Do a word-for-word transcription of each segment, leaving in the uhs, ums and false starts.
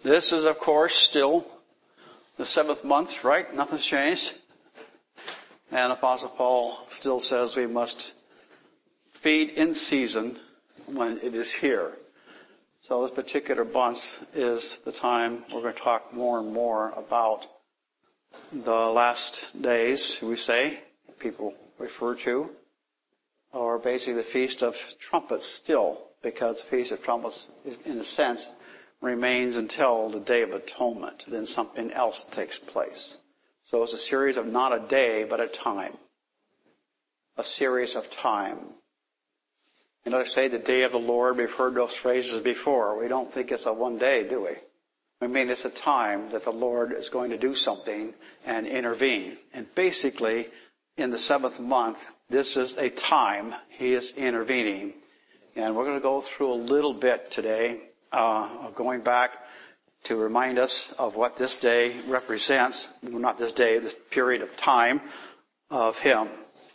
This is, of course, still the seventh month, right? Nothing's changed. And Apostle Paul still says we must feed in season when it is here. So this particular month is the time we're going to talk more and more about the last days, we say, people refer to, or basically the Feast of Trumpets still, because the Feast of Trumpets, in a sense, remains until the Day of Atonement. Then something else takes place. So it's a series of not a day, but a time. A series of time. You know, they say the day of the Lord, we've heard those phrases before. We don't think it's a one day, do we? I mean, it's a time that the Lord is going to do something and intervene. And basically, in the seventh month, this is a time He is intervening. And we're going to go through a little bit today, uh, going back to remind us of what this day represents. Well, not this day, this period of time of Him.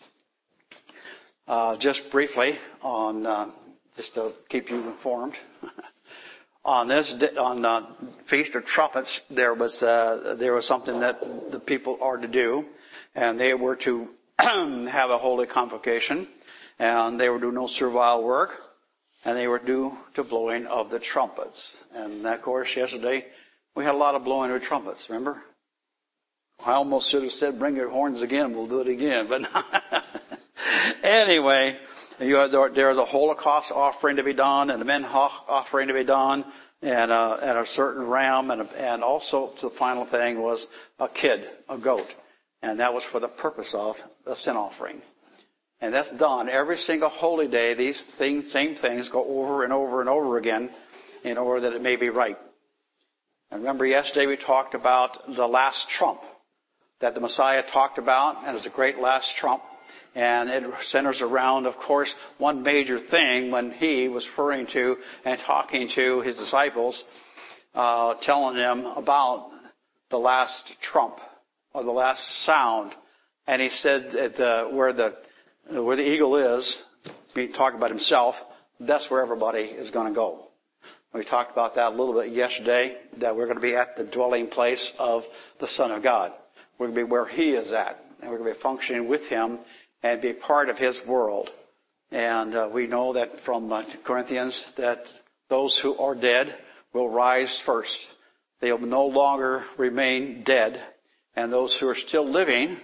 Uh, just briefly on, uh, just to keep you informed. On this, on uh, Feast of Trumpets, there was uh, there was something that the people are to do, and they were to have a holy convocation, and they were to do no servile work, and they were due to blowing of the trumpets. And of course, yesterday we had a lot of blowing of trumpets. Remember, I almost should have said, "Bring your horns again. We'll do it again," but anyway. You had, there was a Holocaust offering to be done, and a men offering to be done, and a, and a certain ram, and, a, and also the final thing was a kid, a goat. And that was for the purpose of the sin offering. And that's done every single holy day. These things, same things go over and over and over again in order that it may be right. And remember yesterday we talked about the last trump that the Messiah talked about, and it's a great last trump. And it centers around, of course, one major thing when He was referring to and talking to His disciples, uh, telling them about the last trump or the last sound. And He said that uh, where the where the eagle is, He talked about Himself, that's where everybody is going to go. We talked about that a little bit yesterday, that we're going to be at the dwelling place of the Son of God. We're going to be where He is at, and we're going to be functioning with Him and be part of His world. And uh, we know that from uh, Corinthians that those who are dead will rise first. They will no longer remain dead. And those who are still living,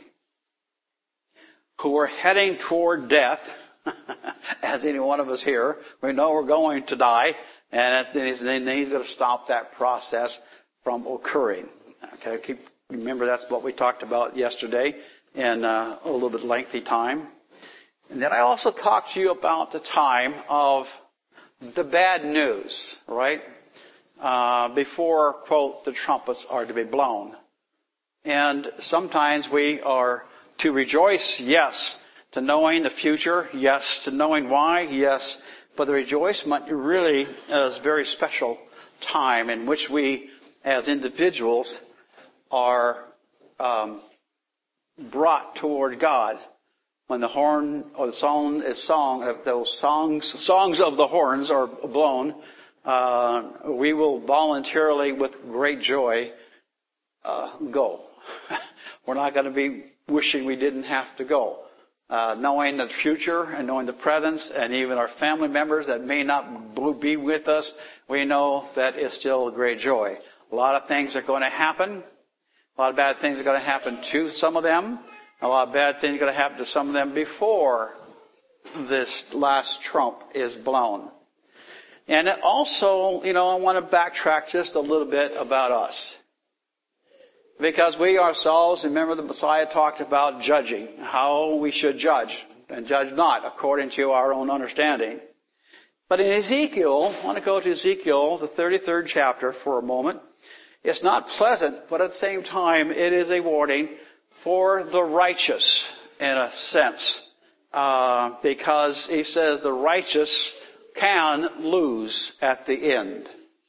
who are heading toward death, as any one of us here, we know we're going to die. And then he's, then he's going to stop that process from occurring. Okay, keep, remember that's what we talked about yesterday in uh, a little bit lengthy time. And then I also talked to you about the time of the bad news, right? Uh, before, quote, the trumpets are to be blown. And sometimes we are to rejoice, yes, to knowing the future, yes, to knowing why, yes. But the rejoicement really is a very special time in which we, as individuals, are um, brought toward God. When the horn or the song is song, those songs, songs of the horns are blown, uh, we will voluntarily, with great joy, uh, go. We're not going to be wishing we didn't have to go. Uh, knowing the future and knowing the presence, and even our family members that may not be with us, we know that it's still a great joy. A lot of things are going to happen. A lot of bad things are going to happen to some of them. A lot of bad things are going to happen to some of them before this last trump is blown. And it also, you know, I want to backtrack just a little bit about us. Because we ourselves, remember the Messiah talked about judging, how we should judge, and judge not according to our own understanding. But in Ezekiel, I want to go to Ezekiel, the thirty-third chapter for a moment. It's not pleasant, but at the same time, it is a warning for the righteous, in a sense. Uh, because he says the righteous can lose at the end.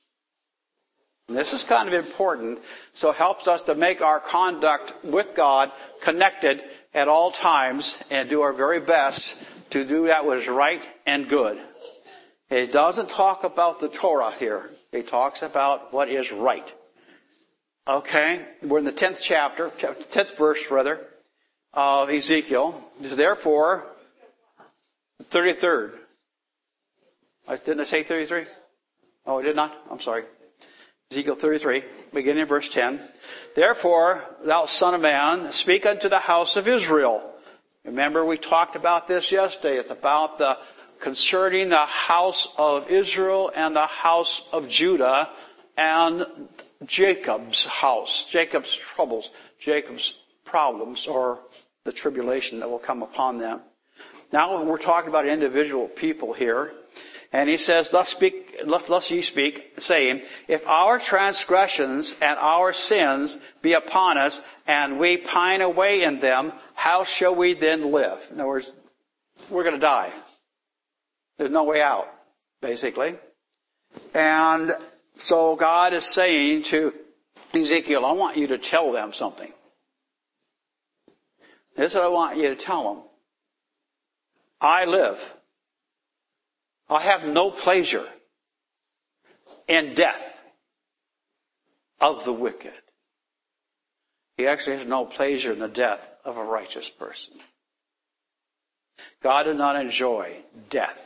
And this is kind of important, so it helps us to make our conduct with God connected at all times and do our very best to do that which is right and good. It doesn't talk about the Torah here. He talks about what is right. Okay, we're in the tenth chapter, tenth verse rather, of Ezekiel. It says, therefore, thirty-third. Didn't I say thirty-three? Oh, I did not? I'm sorry. Ezekiel thirty-three, beginning in verse ten. Therefore, thou son of man, speak unto the house of Israel. Remember, we talked about this yesterday. It's about the concerning the house of Israel and the house of Judah and Jacob's house, Jacob's troubles, Jacob's problems, or the tribulation that will come upon them. Now we're talking about individual people here. And he says, thus speak, thus, thus ye speak, saying, if our transgressions and our sins be upon us, and we pine away in them, how shall we then live? In other words, we're going to die. There's no way out, basically. And so God is saying to Ezekiel, I want you to tell them something. This is what I want you to tell them. I live. I have no pleasure in death of the wicked. He actually has no pleasure in the death of a righteous person. God does not enjoy death.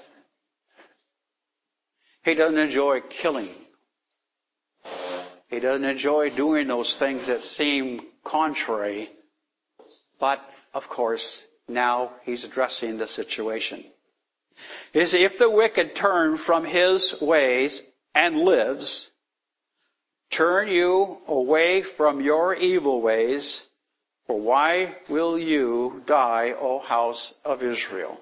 He doesn't enjoy killing. He doesn't enjoy doing those things that seem contrary. But, of course, now he's addressing the situation. Is if the wicked turn from his ways and lives, turn you away from your evil ways, for why will you die, O house of Israel?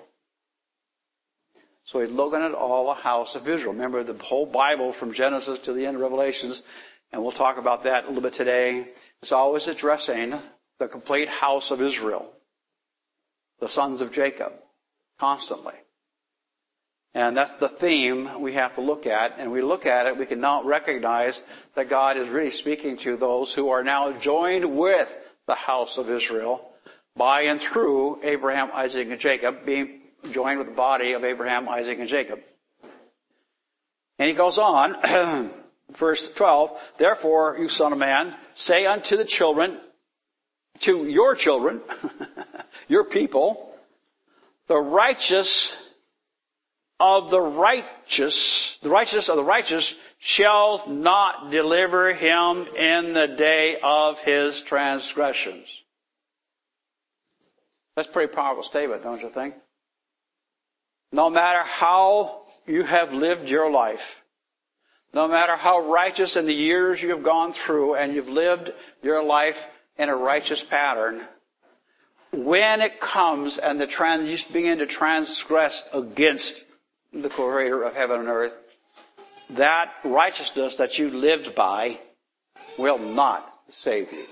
So he's looking at all the house of Israel. Remember the whole Bible from Genesis to the end of Revelations, and we'll talk about that a little bit today. It's always addressing the complete house of Israel, the sons of Jacob, constantly. And that's the theme we have to look at. And we look at it, we can now recognize that God is really speaking to those who are now joined with the house of Israel by and through Abraham, Isaac, and Jacob, being joined with the body of Abraham, Isaac, and Jacob. And he goes on, verse twelve, therefore, you son of man, say unto the children, to your children, your people, the righteous of the righteous, the righteous of the righteous shall not deliver him in the day of his transgressions. That's a pretty powerful statement, don't you think? No matter how you have lived your life, no matter how righteous in the years you have gone through and you've lived your life in a righteous pattern, when it comes and the trans, you begin to transgress against the Creator of heaven and earth, that righteousness that you lived by will not save you.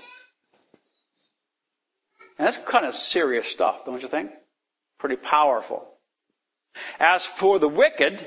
And that's kind of serious stuff, don't you think? Pretty powerful. As for the wicked,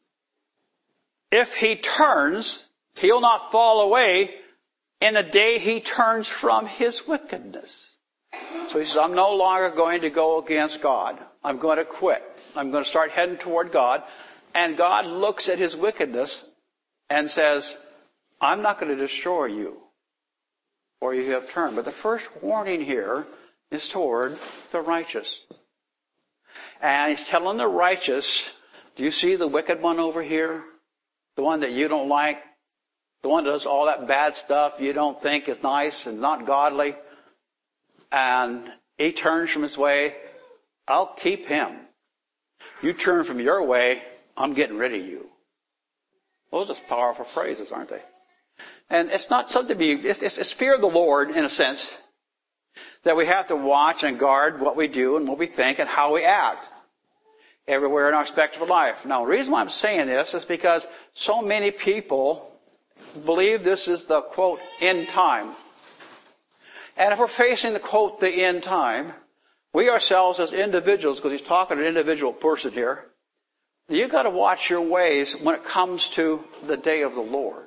if he turns, he'll not fall away in the day he turns from his wickedness. So he says, I'm no longer going to go against God. I'm going to quit. I'm going to start heading toward God. And God looks at his wickedness and says, I'm not going to destroy you, for you have turned. But the first warning here is toward the righteous. And he's telling the righteous, do you see the wicked one over here? The one that you don't like? The one that does all that bad stuff you don't think is nice and not godly? And he turns from his way. I'll keep him. You turn from your way, I'm getting rid of you. Those are powerful phrases, aren't they? And it's not something to be, it's, it's, it's fear of the Lord, in a sense, that we have to watch and guard what we do and what we think and how we act everywhere in our respective life. Now, the reason why I'm saying this is because so many people believe this is the, quote, end time. And if we're facing the, quote, the end time, we ourselves as individuals, because he's talking to an individual person here, you've got to watch your ways when it comes to the day of the Lord.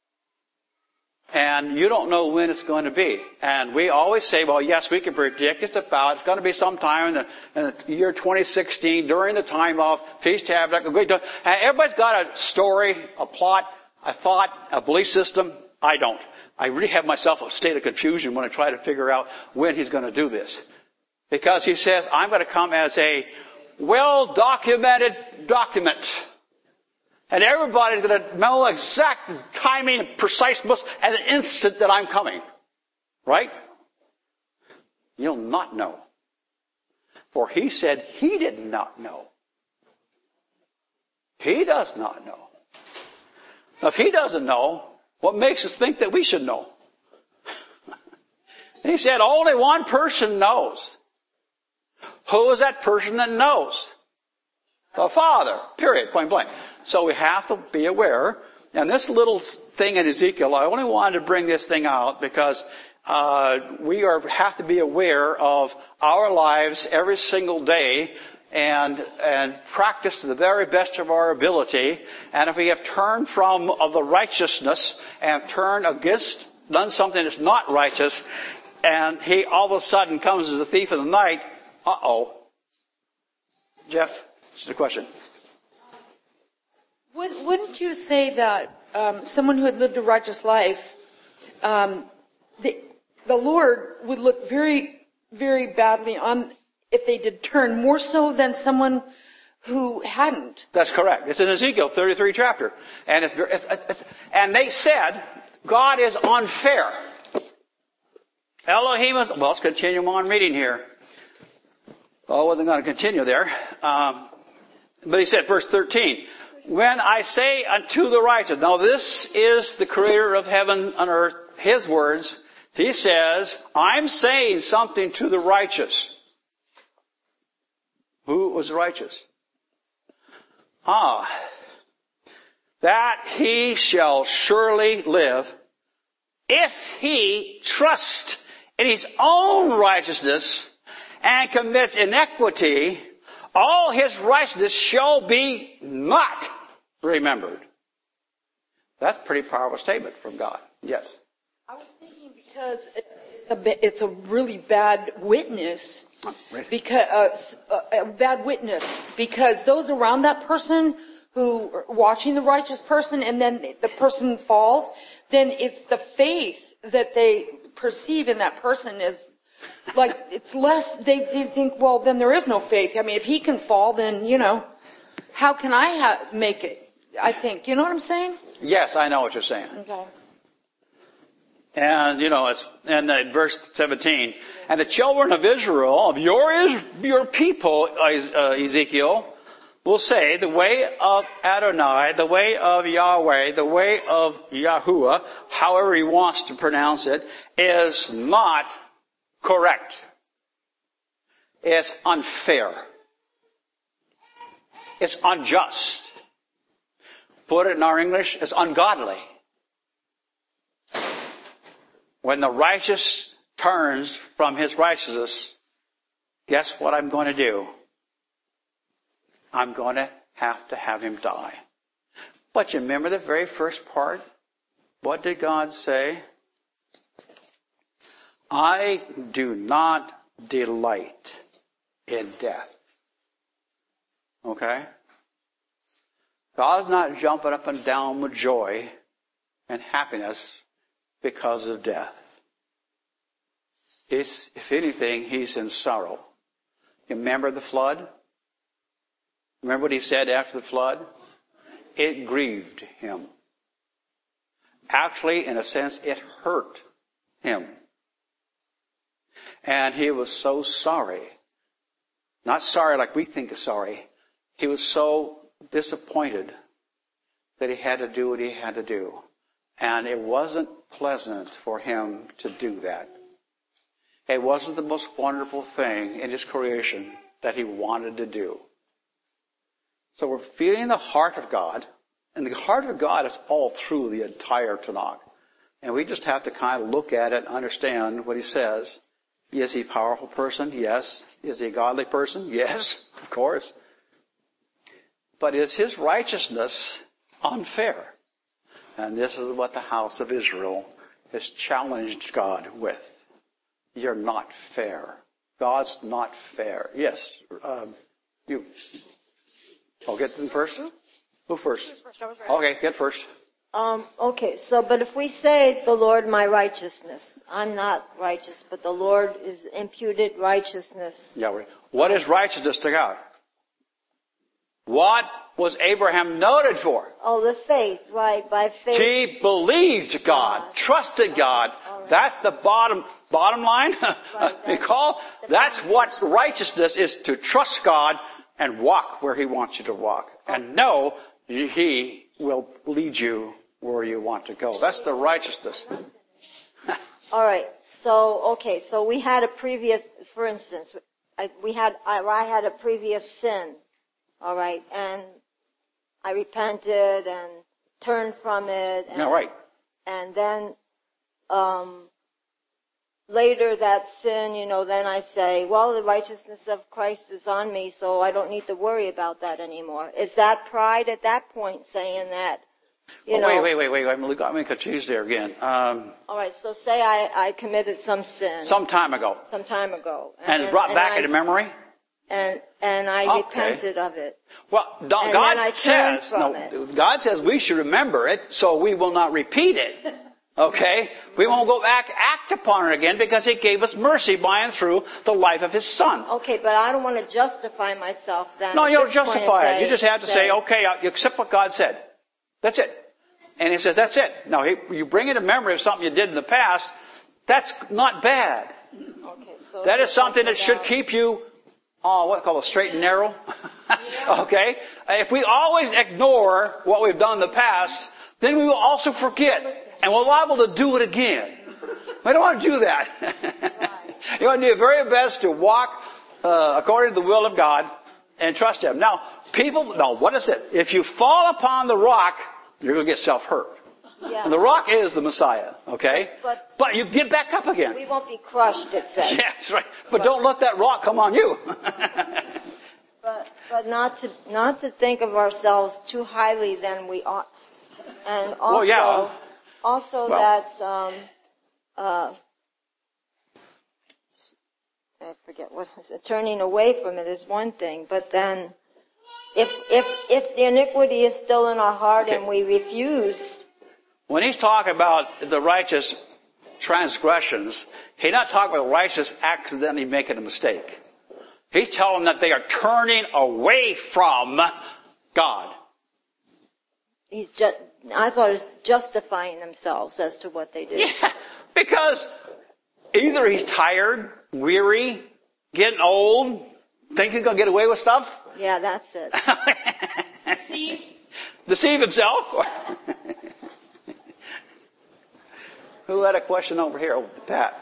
And you don't know when it's going to be. And we always say, well, yes, we can predict it's about, it's going to be sometime in the, in the year twenty sixteen, during the time of Feast of Tabernacles. And everybody's got a story, a plot, a thought, a belief system? I don't. I really have myself a state of confusion when I try to figure out when he's going to do this. Because he says, I'm going to come as a well-documented document. And everybody's going to know exact timing and precise at an instant that I'm coming. Right? You'll not know. For he said he did not know. He does not know. Now, if he doesn't know, what makes us think that we should know? He said only one person knows. Who is that person that knows? The Father. Period. Point blank. So we have to be aware. And this little thing in Ezekiel, I only wanted to bring this thing out because uh, we are have to be aware of our lives every single day and and practice to the very best of our ability. And if we have turned from of the righteousness and turned against, done something that's not righteous, and he all of a sudden comes as a thief in the night, uh-oh. Jeff, this is the question. Wouldn't you say that um, someone who had lived a righteous life, um, the, the Lord would look very, very badly on if they did turn, more so than someone who hadn't? That's correct. It's in Ezekiel thirty-three chapter. And, it's, it's, it's, and they said, God is unfair. Elohim is, well, let's continue on reading here. Well, I wasn't going to continue there. Um, but he said, verse thirteen, when I say unto the righteous, now this is the creator of heaven and earth, his words. He says, I'm saying something to the righteous. Who was righteous? Ah, that he shall surely live if he trusts in his own righteousness and commits iniquity, all his righteousness shall be not remembered. That's a pretty powerful statement from God. Yes. I was thinking because it's a, it's a really bad witness. Because uh, a bad witness. Because those around that person who are watching the righteous person and then the person falls, then it's the faith that they perceive in that person is like, it's less, they, they think, well, then there is no faith. I mean, if he can fall, then, you know, how can I ha- make it? I think, you know what I'm saying? Yes, I know what you're saying. Okay. And, you know, it's, and uh, verse seventeen, and the children of Israel, of your, your people, uh, Ezekiel, will say, the way of Adonai, the way of Yahweh, the way of Yahuwah, however he wants to pronounce it, is not correct. It's unfair. It's unjust. Put it in our English, it's ungodly. When the righteous turns from his righteousness, guess what I'm going to do? I'm going to have to have him die. But you remember the very first part? What did God say? I do not delight in death. Okay? God's not jumping up and down with joy and happiness because of death. It's, if anything, he's in sorrow. You remember the flood? Remember what he said after the flood? It grieved him. Actually, in a sense, it hurt him. And he was so sorry. Not sorry like we think of sorry. He was so disappointed that he had to do what he had to do. And it wasn't pleasant for him to do that. It wasn't the most wonderful thing in his creation that he wanted to do. So we're feeling the heart of God. And the heart of God is all through the entire Tanakh. And we just have to kind of look at it and understand what he says. Is he a powerful person? Yes. Is he a godly person? Yes, of course. But is his righteousness unfair? And this is what the house of Israel has challenged God with. You're not fair. God's not fair. Yes, um, you. Oh, get them first? Who first? Okay, get first. Um, okay, so, but if we say the Lord my righteousness, I'm not righteous, but the Lord is imputed righteousness. Yeah. What is righteousness to God? What was Abraham noted for? Oh, the faith, right, by faith. He believed God, God. trusted God. Right. That's the bottom, bottom line. Right, Recall, that's what righteousness is, to trust God and walk where He wants you to walk. Okay. And know He will lead you where you want to go. That's the righteousness. All right. So, okay. So we had a previous, for instance, I, we had, I, I had a previous sin. All right. And I repented and turned from it. And, yeah, right. And then, um, later that sin, you know, then I say, well, the righteousness of Christ is on me, so I don't need to worry about that anymore. Is that pride at that point saying that, you oh, know? Wait, wait, wait, wait. I'm got me confused there again. Um, all right, so say I, I committed some sin. Some time ago. Some time ago. And, and it's brought and back I, into memory? And and I okay. repented of it. Well, don't, God says, no, it. God says we should remember it, so we will not repeat it. Okay? We won't go back, act upon it again, because He gave us mercy by and through the life of His Son. Okay, but I don't want to justify myself then. No, you don't justify say, it. You just have to say, say, okay, you accept what God said. That's it. And He says, that's it. Now, he, you bring into memory of something you did in the past, that's not bad. Okay, so that is something that should keep you, oh, what call it, straight and narrow? Okay? If we always ignore what we've done in the past, then we will also forget. And we're liable to do it again. We don't want to do that. Right. You want to do your very best to walk uh, according to the will of God and trust Him. Now, people, no, what is it? If you fall upon the rock, you're going to get self-hurt. Yeah. And the rock is the Messiah, okay? But, but you get back up again. We won't be crushed, it says. Yeah, that's right. But, but don't let that rock come on you. but but not to not to think of ourselves too highly than we ought. And also, well, yeah. also well. that, um, uh, I forget what was it, turning away from it is one thing, but then if, if, if the iniquity is still in our heart okay. and we refuse. When He's talking about the righteous transgressions, He's not talking about the righteous accidentally making a mistake. He's telling them that they are turning away from God. He's just, I thought it was justifying themselves as to what they did. Yeah, because either he's tired, weary, getting old, think he's going to get away with stuff. Yeah, that's it. Deceive. Deceive himself. Who had a question over here? Oh, Pat.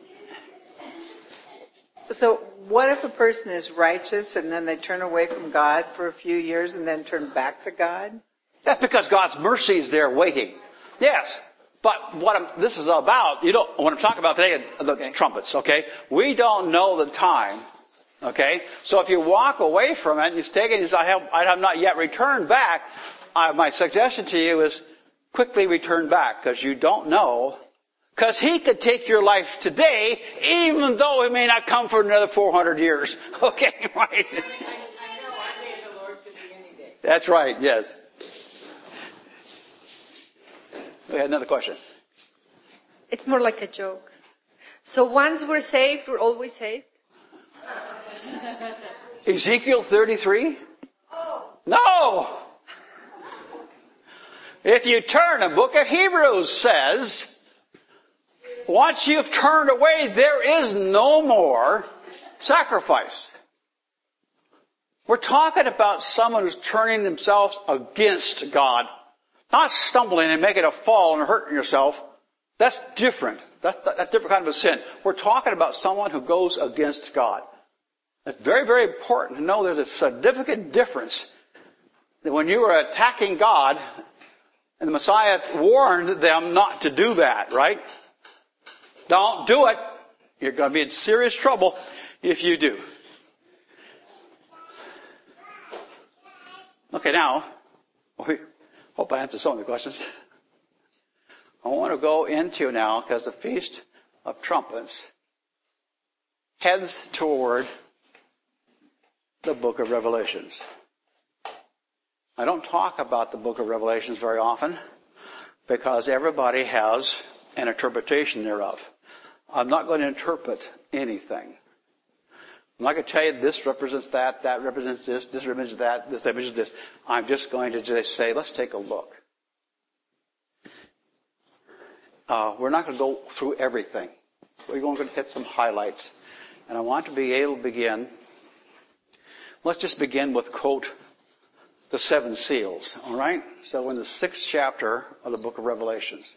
So what if a person is righteous and then they turn away from God for a few years and then turn back to God? That's because God's mercy is there waiting. Yes. But what I'm, this is about, you don't, what I'm talking about today, the okay. trumpets, okay? We don't know the time, okay? So if you walk away from it and you take it and you say, I have, I have not yet returned back, uh, my suggestion to you is quickly return back, because you don't know. Because He could take your life today, even though He may not come for another four hundred years. Okay, right? I, I know, our day of the Lord could be any day. That's right, yes. We had another question. It's more like a joke. So once we're saved, we're always saved? Ezekiel thirty-three? Oh. No! If you turn, the book of Hebrews says, once you've turned away, there is no more sacrifice. We're talking about someone who's turning themselves against God. Not stumbling and making a fall and hurting yourself. That's different. That's, that's a different kind of a sin. We're talking about someone who goes against God. It's very, very important to know there's a significant difference. That when you are attacking God, and the Messiah warned them not to do that, right? Don't do it. You're going to be in serious trouble if you do. Okay, now, we hope I answered some of the questions. I want to go into now, because the Feast of Trumpets heads toward the book of Revelations. I don't talk about the book of Revelations very often, because everybody has an interpretation thereof. I'm not going to interpret anything. I'm not going to tell you this represents that, that represents this, this represents that, this represents this. I'm just going to just say, let's take a look. Uh, we're not going to go through everything. We're going to hit some highlights. And I want to be able to begin. Let's just begin with, quote, the seven seals, all right? So in the sixth chapter of the book of Revelations,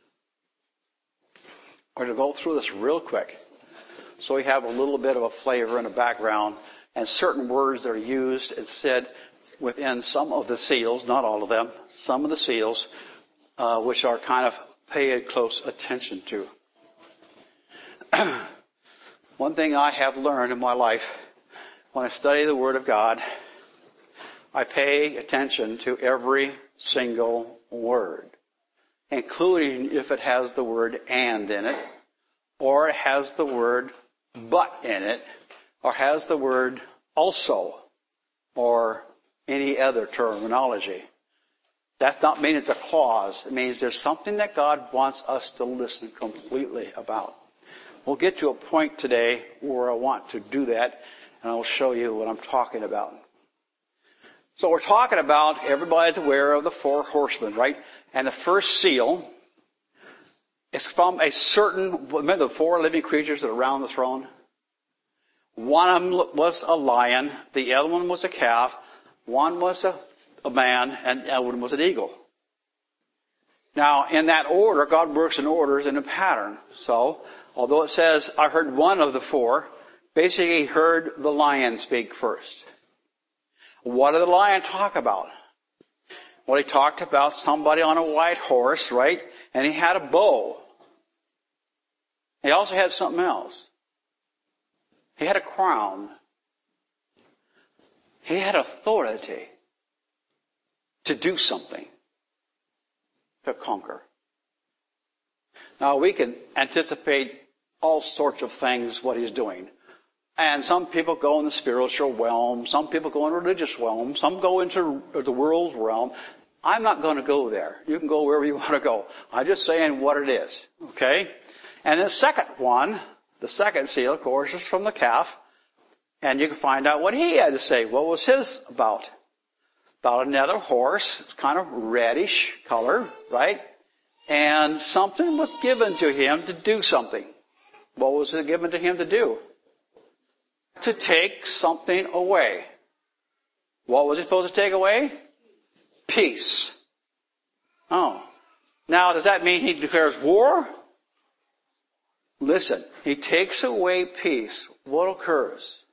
we're going to go through this real quick so we have a little bit of a flavor and a background and certain words that are used and said within some of the seals, not all of them, some of the seals, uh, which are kind of paid close attention to. One thing I have learned in my life, when I study the Word of God, I pay attention to every single word, including if it has the word and in it, or it has the word but in it, or has the word also, or any other terminology. That's not mean it's a clause. It means there's something that God wants us to listen completely about. We'll get to a point today where I want to do that, and I'll show you what I'm talking about. So we're talking about, everybody's aware of the four horsemen, right? And the first seal is from a certain, remember the four living creatures that are around the throne? One of them was a lion, the other one was a calf, one was a, a man, and the other one was an eagle. Now, in that order, God works in orders and a pattern. So, although it says, I heard one of the four, basically he heard the lion speak first. What did the lion talk about? Well, he talked about somebody on a white horse, right? And he had a bow. He also had something else. He had a crown. He had authority to do something, to conquer. Now, we can anticipate all sorts of things what he's doing. And some people go in the spiritual realm. Some people go in the religious realm. Some go into the world's realm. I'm not going to go there. You can go wherever you want to go. I'm just saying what it is. Okay? And the second one, the second seal, of course, is from the calf. And you can find out what he had to say. What was his about? About another horse. It's kind of reddish color, right? And something was given to him to do something. What was it given to him to do? To take something away. What was he supposed to take away? Peace. Oh. Now, does that mean he declares war? Listen, he takes away peace. What occurs?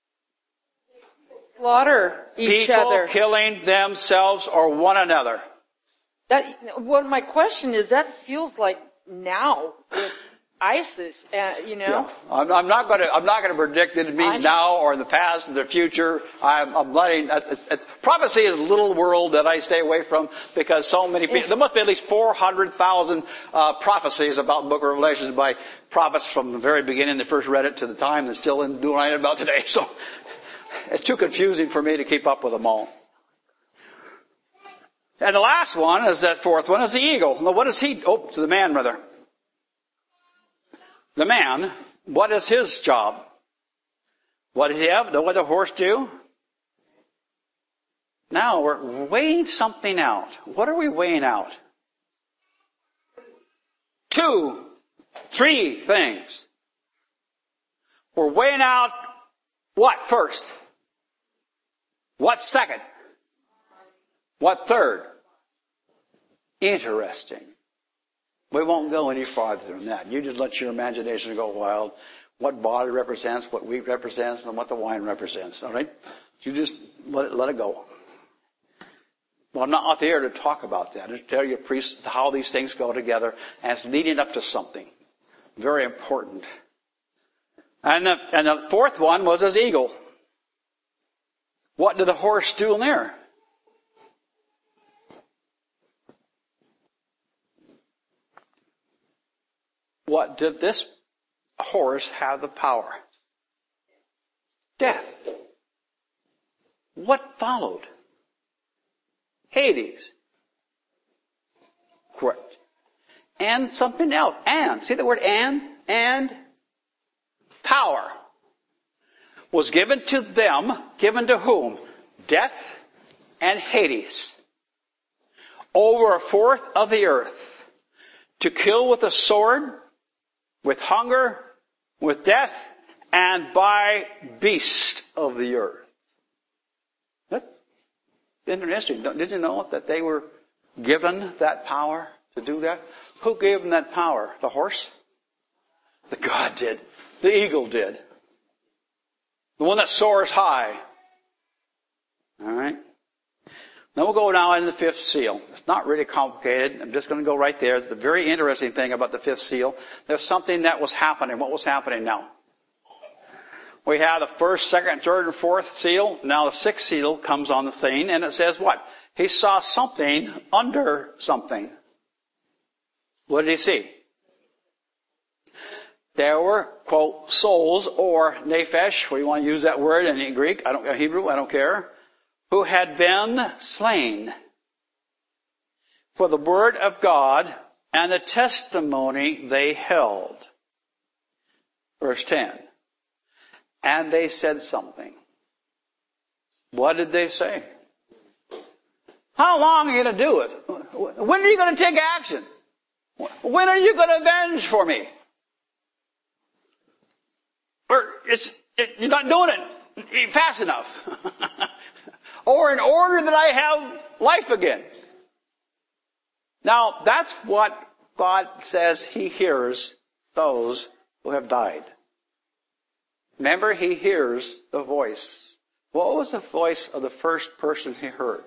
Slaughter each People other. killing themselves or one another. That, well, my question is, that feels like now with ISIS, uh, you know? Yeah. I'm, I'm not going to. I'm not going to predict that it means I'm, now or in the past or the future. I'm, I'm letting. It's, it's, prophecy is a little world that I stay away from because so many people. There must be at least four hundred thousand uh, prophecies about the Book of Revelations by prophets from the very beginning. They first read it to the time they're still in doing it about today. So it's too confusing for me to keep up with them all. And the last one is that fourth one is the eagle. Now, what does he? Oh, to the man rather. The man, what is his job? What did he have? What did the horse do? Now we're weighing something out. What are we weighing out? Two, three things. We're weighing out what first? What second? What third? Interesting. We won't go any farther than that. You just let your imagination go wild. What barley represents, what wheat represents, and what the wine represents. All right? You just let it, let it go. Well, I'm not here to talk about that. To tell you, priests, how these things go together, and it's leading up to something very important. And the, and the fourth one was his eagle. What did the horse do in there? What did this horse have the power? Death. What followed? Hades. Correct. And something else. And. See the word and? And. Power. Was given to them. Given to whom? Death and Hades. Over a fourth of the earth. To kill with a sword. With hunger. With death. And by beast of the earth. That's interesting. Did you know that they were given that power to do that? Who gave them that power? The horse? The God did. The eagle did. The one that soars high. All right. Then we'll go now into the fifth seal. It's not really complicated. I'm just going to go right there. It's the very interesting thing about the fifth seal. There's something that was happening. What was happening now? We have the first, second, third, and fourth seal. Now the sixth seal comes on the scene, and it says what? He saw something under something. What did he see? There were, quote, souls, or nephesh, we want to use that word in Greek, I don't, Hebrew, I don't care, who had been slain for the word of God and the testimony they held. Verse ten. And they said something. What did they say? How long are you going to do it? When are you going to take action? When are you going to avenge for me? Or it's, it, you're not doing it fast enough. Or in order that I have life again. Now, that's what God says He hears those who have died. Remember, He hears the voice. What was the voice of the first person He heard?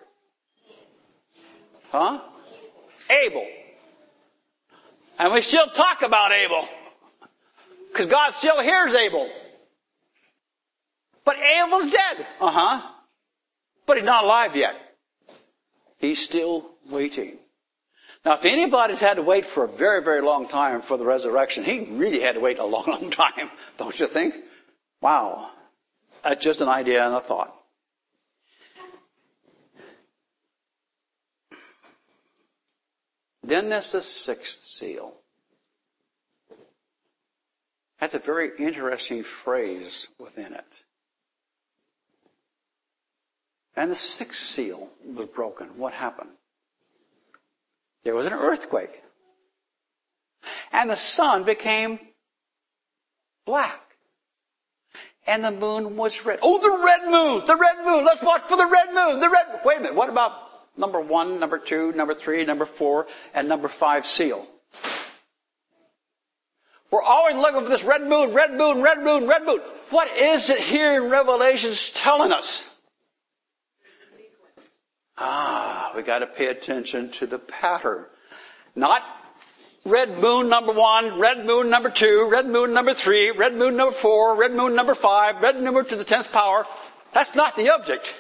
Huh? Abel. And we still talk about Abel. Because God still hears Abel. But Abel's dead. Uh-huh. But he's not alive yet. He's still waiting. Now, if anybody's had to wait for a very, very long time for the resurrection, he really had to wait a long, long time. Don't you think? Wow. That's just an idea and a thought. Then there's the sixth seal. That's a very interesting phrase within it. And the sixth seal was broken. What happened? There was an earthquake. And the sun became black. And the moon was red. Oh, the red moon! The red moon! Let's watch for the red moon! The red... Wait a minute, what about number one, number two, number three, number four, and number five seal? We're always looking for this red moon, red moon, red moon, red moon. What is it here in Revelations telling us? Ah, we got to pay attention to the pattern. Not red moon number one, red moon number two, red moon number three, red moon number four, red moon number five, red moon to the tenth power. That's not the object.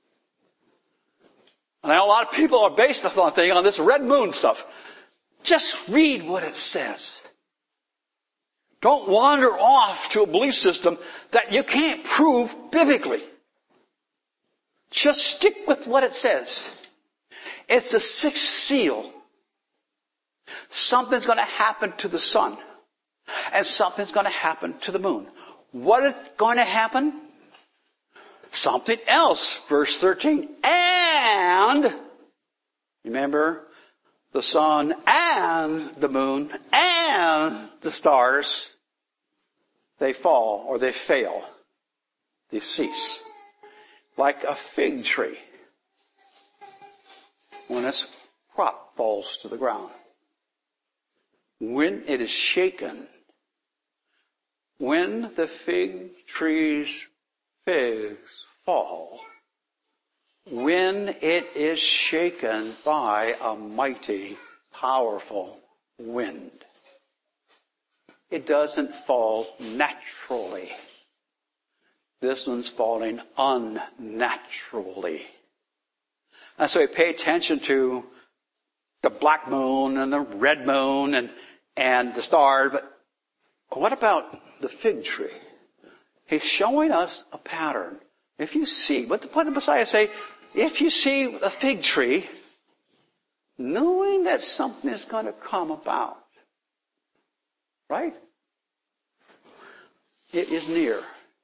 And I know a lot of people are based on thing on this red moon stuff. Just read what it says. Don't wander off to a belief system that you can't prove biblically. Just stick with what it says. It's the sixth seal. Something's going to happen to the sun. And something's going to happen to the moon. What is going to happen? Something else. Verse thirteen. And, remember, the sun and the moon and the stars, they fall or they fail. They cease. Like a fig tree when its crop falls to the ground. When it is shaken, when the fig tree's figs fall, when it is shaken by a mighty, powerful wind, it doesn't fall naturally. This one's falling unnaturally. And so we pay attention to the black moon and the red moon and, and the stars. But what about the fig tree? He's showing us a pattern. If you see, what did the Messiah say? If you see a fig tree, knowing that something is going to come about. Right? It is near.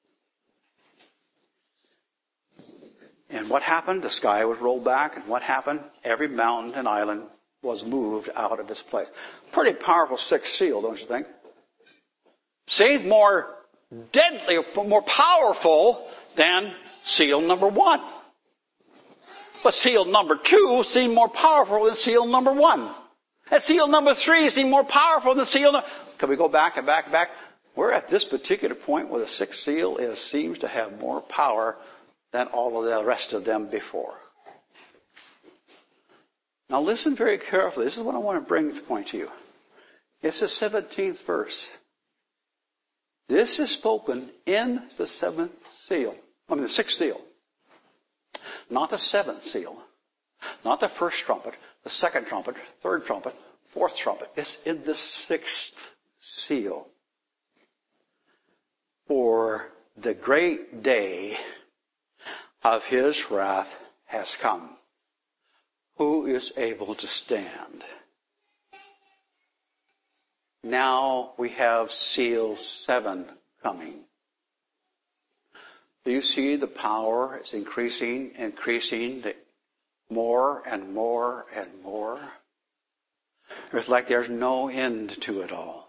And what happened? The sky was rolled back, and what happened? Every mountain and island was moved out of its place. Pretty powerful sixth seal, don't you think? Seems more deadly, more powerful than seal number one. But seal number two seemed more powerful than seal number one. And seal number three seemed more powerful than seal number... Can we go back and back and back? We're at this particular point where the sixth seal is, seems to have more power than all of the rest of them before. Now listen very carefully. This is what I want to bring to point to you. It's the seventeenth verse. This is spoken in the seventh seal. I mean the sixth seal. Not the seventh seal. Not the first trumpet, the second trumpet, third trumpet, fourth trumpet. It's in the sixth seal. For the great day of his wrath has come. Who is able to stand? Now we have seal seven coming. Do you see the power is increasing, increasing, more and more and more? It's like there's no end to it all.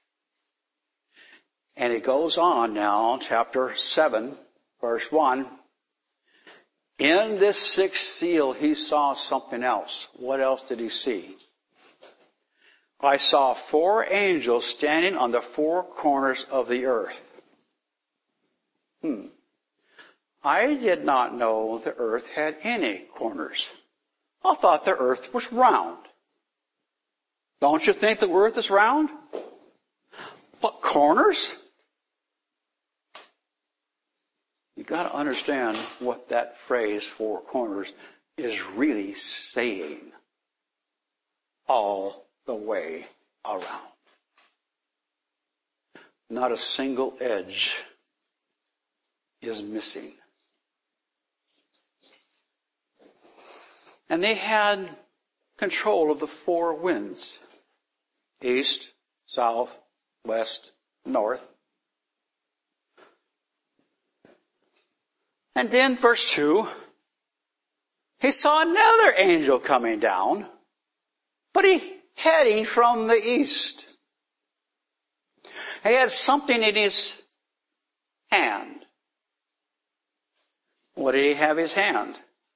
And it goes on now, chapter seven, verse one. In this sixth seal, he saw something else. What else did he see? I saw four angels standing on the four corners of the earth. Hmm. I did not know the earth had any corners. I thought the earth was round. Don't you think the earth is round? But corners? You got to understand what that phrase, four corners, is really saying all the way around. Not a single edge is missing. And they had control of the four winds. East, south, west, north. And then verse two, he saw another angel coming down, but he heading from the east. He had something in his hand. What did he have in his hand?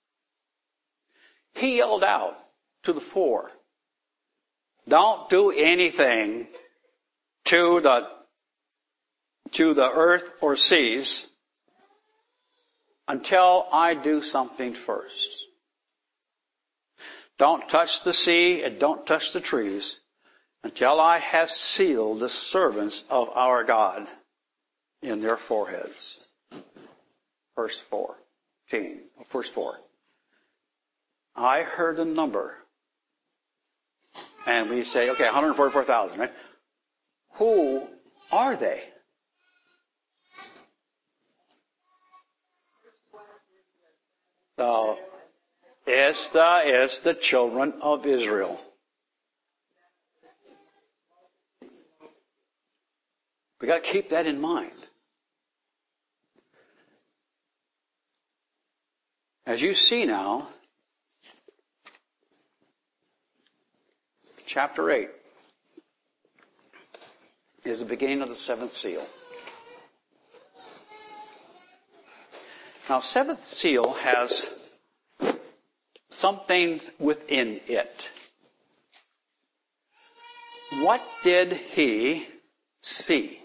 He yelled out to the four, don't do anything to the, to the earth or seas until I do something first. Don't touch the sea and don't touch the trees until I have sealed the servants of our God in their foreheads. Verse fourteen, verse four. I heard a number. And we say, okay, one hundred forty-four thousand, right? Who are they? So, it's the, it's the children of Israel. We got to keep that in mind. As you see now, chapter eight is the beginning of the seventh seal. Now, seventh seal has something within it. What did he see?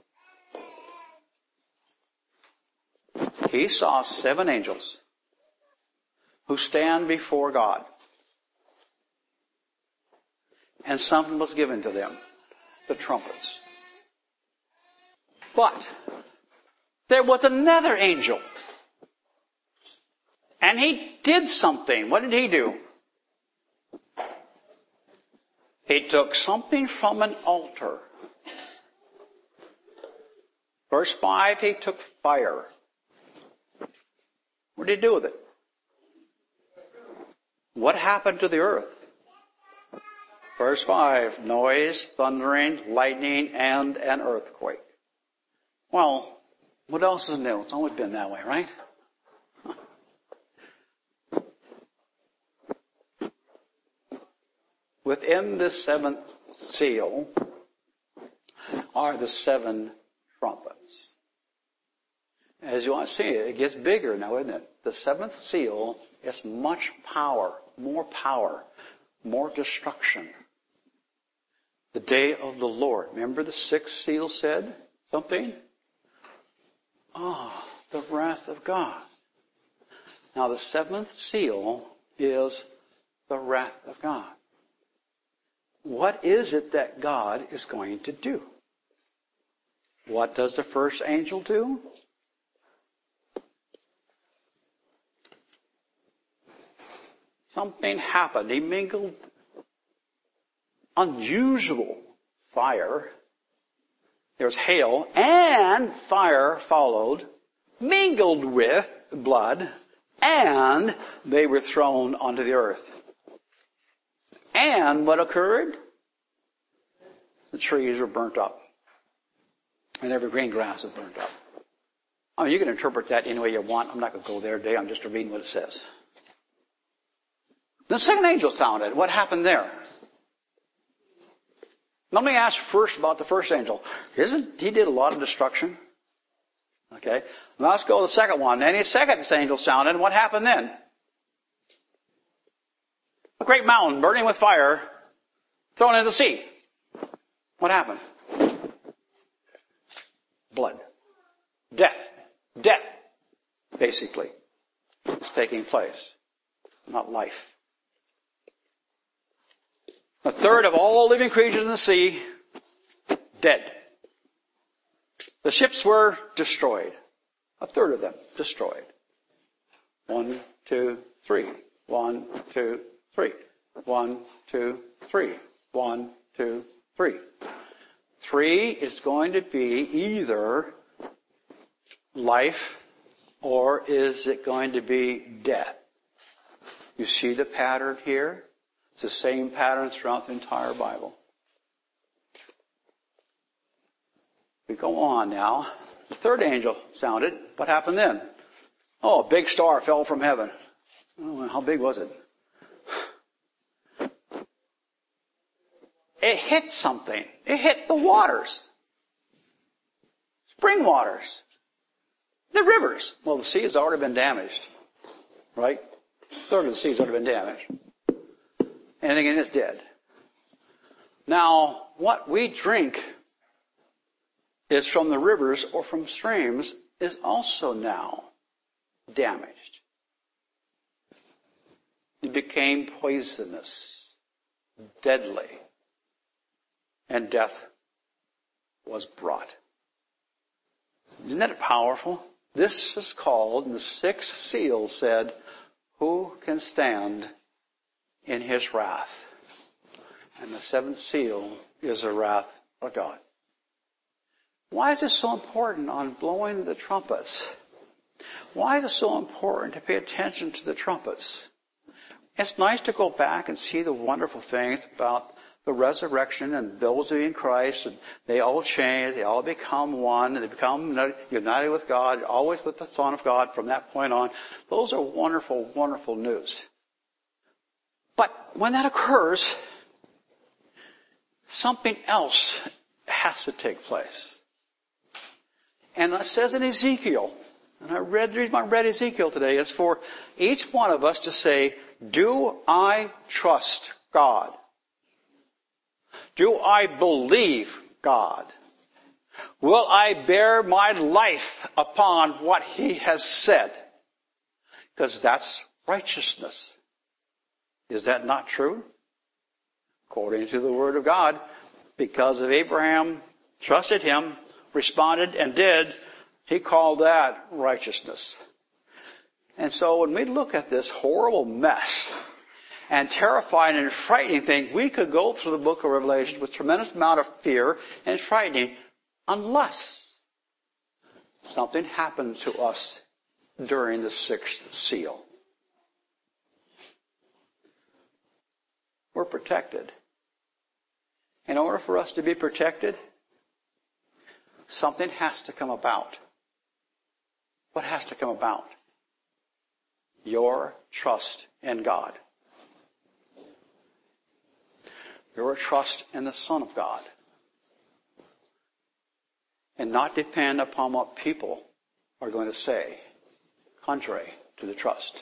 He saw seven angels who stand before God. And something was given to them, the trumpets. But there was another angel. And he did something. What did he do? He took something from an altar. Verse five, he took fire. What did he do with it? What happened to the earth? Verse five, noise, thundering, lightning, and an earthquake. Well, what else is new? It's always been that way, right? Within the seventh seal are the seven trumpets. As you want to see, it gets bigger now, isn't it? The seventh seal is much power, more power, more destruction. The day of the Lord. Remember the sixth seal said something? Ah, oh, the wrath of God. Now the seventh seal is the wrath of God. What is it that God is going to do? What does the first angel do? Something happened. He mingled unusual fire. There was hail and fire followed, mingled with blood, and they were thrown onto the earth. And what occurred? The trees were burnt up. And every green grass is burnt up. I mean, you can interpret that any way you want. I'm not going to go there today. I'm just reading what it says. The second angel sounded. What happened there? Let me ask first about the first angel. Isn't he did a lot of destruction? Okay. Now let's go to the second one. Then the second angel sounded. What happened then? A great mountain burning with fire thrown into the sea. What happened? Blood. Death. Death, basically, is taking place. Not life. A third of all living creatures in the sea, dead. The ships were destroyed. A third of them destroyed. One, two, three. One, two, three. One, two, three. One, two, three. Three is going to be either life or is it going to be death? You see the pattern here? It's the same pattern throughout the entire Bible. We go on now. The third angel sounded. What happened then? Oh, a big star fell from heaven. Oh, how big was it? It hit something. It hit the waters. Spring waters. The rivers. Well, the sea has already been damaged. Right? A third of the sea has already been damaged. Anything in it is dead. Now, what we drink is from the rivers or from streams is also now damaged. It became poisonous, deadly, and death was brought. Isn't that powerful? This is called, and the sixth seal said, who can stand in his wrath? And the seventh seal is the wrath of God. Why is it so important on blowing the trumpets? Why is it so important to pay attention to the trumpets? It's nice to go back and see the wonderful things about the resurrection and those who are in Christ, and they all change, they all become one, and they become united with God, always with the Son of God from that point on. Those are wonderful, wonderful news. But when that occurs, something else has to take place. And it says in Ezekiel, and I read, the reason I read Ezekiel today is for each one of us to say, do I trust God? Do I believe God? Will I bear my life upon what He has said? Because that's righteousness. Is that not true? According to the Word of God, because of Abraham trusted Him, responded and did, he called that righteousness. And so when we look at this horrible mess and terrifying and frightening thing, we could go through the book of Revelation with a tremendous amount of fear and frightening unless something happened to us during the sixth seal. We're protected. in order for us to be protected, something has to come about. What has to come about? Your trust in God. Your trust in the Son of God. And not depend upon what people are going to say, contrary to the trust.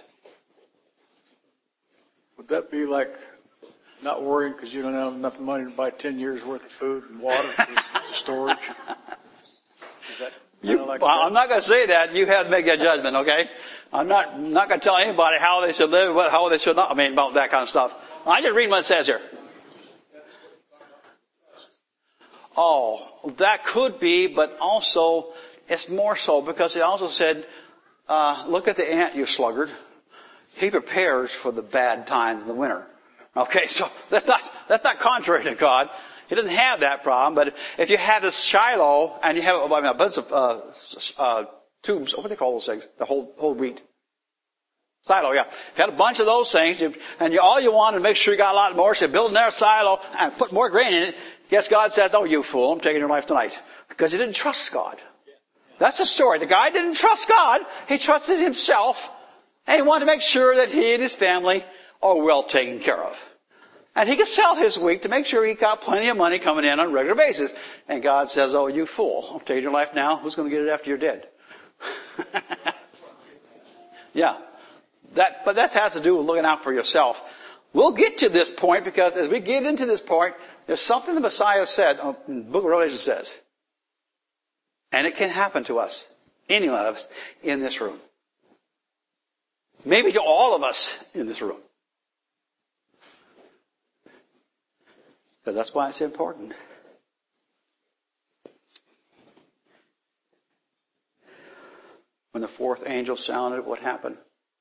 Would that be like not worrying because you don't have enough money to buy ten years worth of food and water for storage? Is that You, like well, that? I'm not going to say that. You have to make that judgment, okay? I'm not not going to tell anybody how they should live, what, how they should not. I mean, about that kind of stuff. I just read what it says here. Oh, that could be, but also it's more so because it also said, uh, look at the ant, you sluggard. He prepares for the bad times in the winter. Okay, so that's not that's not contrary to God. He doesn't have that problem. But if you have this Shiloh and you have I mean, a bunch of uh, uh, tubes, what do they call those things? The whole whole wheat. Silo, yeah. If you had a bunch of those things, you, and you, all you want to make sure you got a lot more, so you build another silo and put more grain in it. Guess God says, "Oh, you fool! I'm taking your life tonight," because you didn't trust God. That's the story. The guy didn't trust God; he trusted himself, and he wanted to make sure that he and his family are well taken care of. And he could sell his wheat to make sure he got plenty of money coming in on a regular basis. And God says, "Oh, you fool! I'm taking your life now. Who's going to get it after you're dead?" Yeah. That, but that has to do with looking out for yourself. We'll get to this point because as we get into this point, there's something the Messiah said, oh, the book of Revelation says. And it can happen to us, any one of us in this room. Maybe to all of us in this room. Because that's why it's important. When the fourth angel sounded, what happened?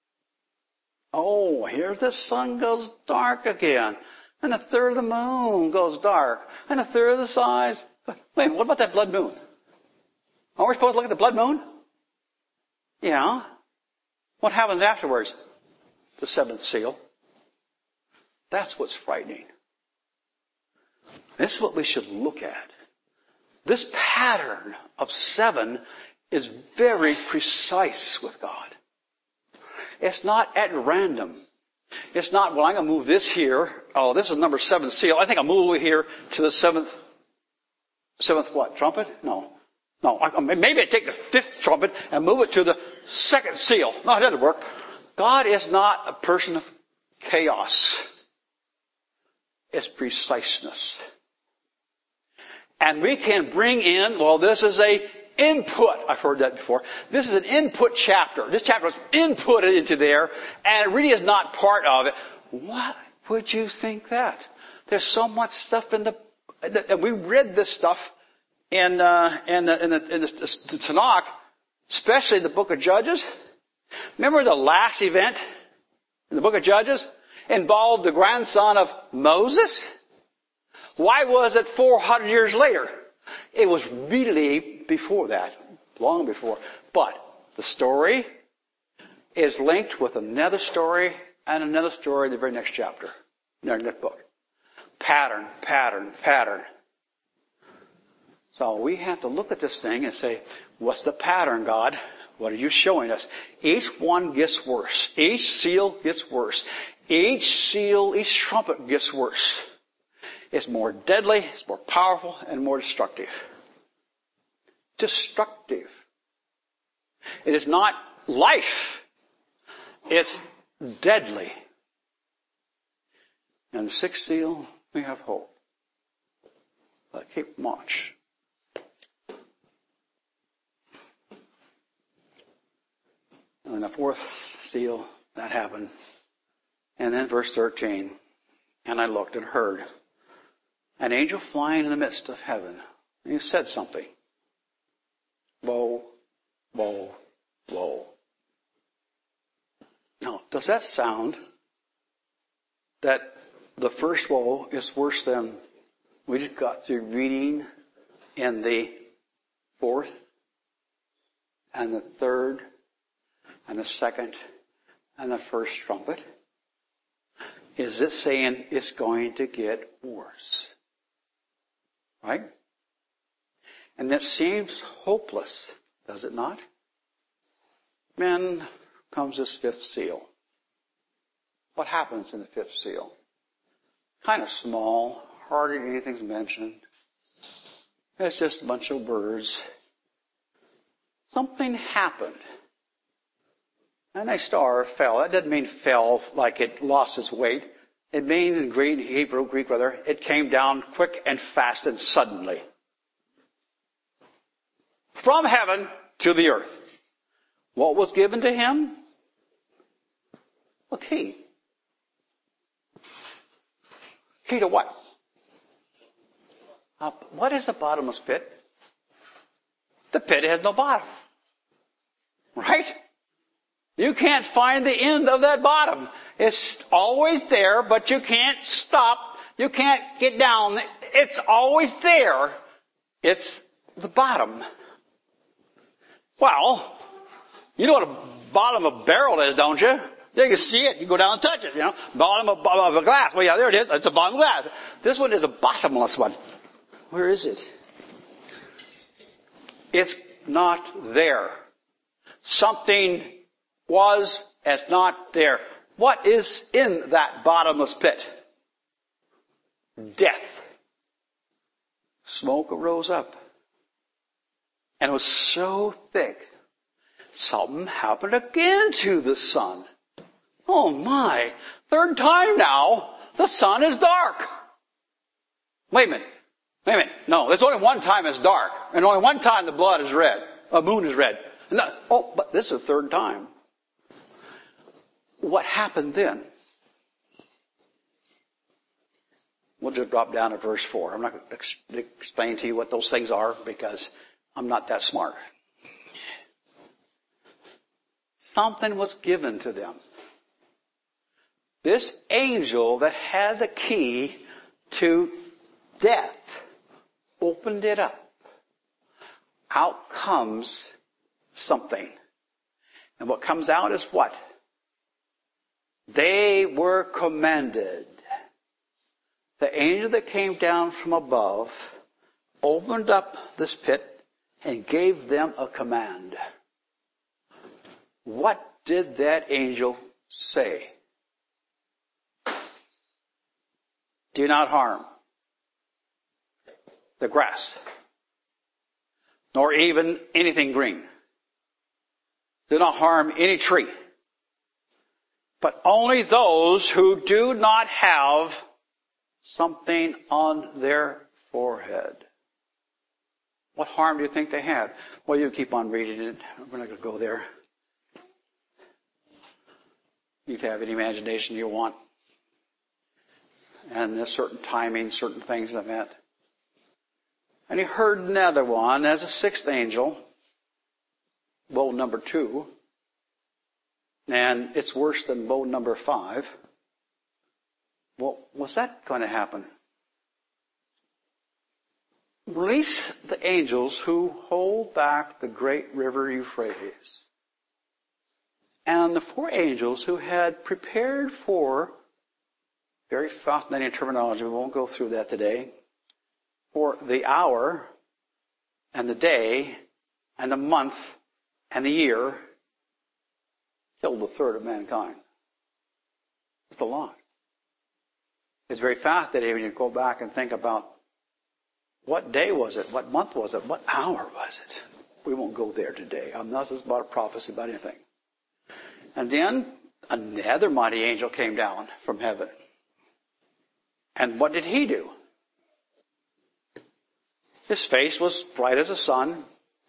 Oh, here the sun goes dark again. And the third of the moon goes dark. And the third of the sides. Wait, what about that blood moon? Aren't we supposed to look at the blood moon? Yeah. What happens afterwards? The seventh seal. That's what's frightening. This is what we should look at. This pattern of seven is very precise with God. It's not at random. It's not, well, I'm going to move this here. Oh, this is number seven seal. I think I'll move it here to the seventh, seventh what, trumpet? No. No, I, maybe I take the fifth trumpet and move it to the second seal. No, it doesn't work. God is not a person of chaos. It's preciseness. And we can bring in, well, this is a input. I've heard that before. This is an input chapter. This chapter is inputted into there, and it really is not part of it. What would you think that? There's so much stuff in the, and we read this stuff in, uh, in the, in the, in the, the Tanakh, especially the book of Judges. Remember the last event in the book of Judges involved the grandson of Moses? Why was it four hundred years later? It was really before that, long before. But the story is linked with another story and another story in the very next chapter, in our next book. Pattern, pattern, pattern. So we have to look at this thing and say, what's the pattern, God? What are you showing us? Each one gets worse. Each seal gets worse. Each seal, each trumpet gets worse. It's more deadly, it's more powerful, and more destructive. Destructive. It is not life. It's deadly. And the sixth seal, we have hope. But keep watch. And the fourth seal, that happened. And then verse thirteen. And I looked and heard an angel flying in the midst of heaven. And he said something. Woe, woe, woe. Now, does that sound that the first woe is worse than we just got through reading in the fourth and the third and the second and the first trumpet? Is it saying it's going to get worse? Right? And that seems hopeless, does it not? Then comes this fifth seal. What happens in the fifth seal? Kind of small, hardly anything's mentioned. It's just a bunch of words. Something happened. And a star fell. That doesn't mean fell like it lost its weight. It means in Greek, Hebrew, Greek rather, it came down quick and fast and suddenly. From heaven to the earth. What was given to him? A key. Key to what? Uh, what is a bottomless pit? The pit has no bottom. Right? You can't find the end of that bottom. It's always there, but you can't stop. You can't get down. It's always there. It's the bottom. Well, you know what a bottom of a barrel is, don't you? You can see it. You go down and touch it, you know. Bottom of, of a glass. Well, yeah, there it is. It's a bottom glass. This one is a bottomless one. Where is it? It's not there. Something was as not there. What is in that bottomless pit? Death. Smoke arose up. And it was so thick. Something happened again to the sun. Oh my. Third time now, the sun is dark. Wait a minute. Wait a minute. No, there's only one time it's dark. And only one time the blood is red. A moon is red. No, oh, but this is the third time. What happened then? We'll just drop down to verse four. I'm not going to explain to you what those things are because I'm not that smart. Something was given to them. This angel that had the key to death opened it up. Out comes something. And what comes out is what? They were commanded. The angel that came down from above opened up this pit and gave them a command. What did that angel say? Do not harm the grass, nor even anything green. Do not harm any tree, but only those who do not have something on their forehead. What harm do you think they had? Well, you keep on reading it. We're not going to go there. You can have any imagination you want. And there's certain timing, certain things of it. And he heard another one as a sixth angel, bowl number two. And it's worse than bowl number five. Well, what's that going to happen? Release the angels who hold back the great river Euphrates. And the four angels who had prepared for, very fascinating terminology, we won't go through that today, for the hour and the day and the month and the year, killed a third of mankind. It's a lot. It's very fascinating when you go back and think about what day was it, what month was it, what hour was it. We won't go there today. I'm not just about a prophecy about anything. And then another mighty angel came down from heaven. And what did he do? His face was bright as the sun.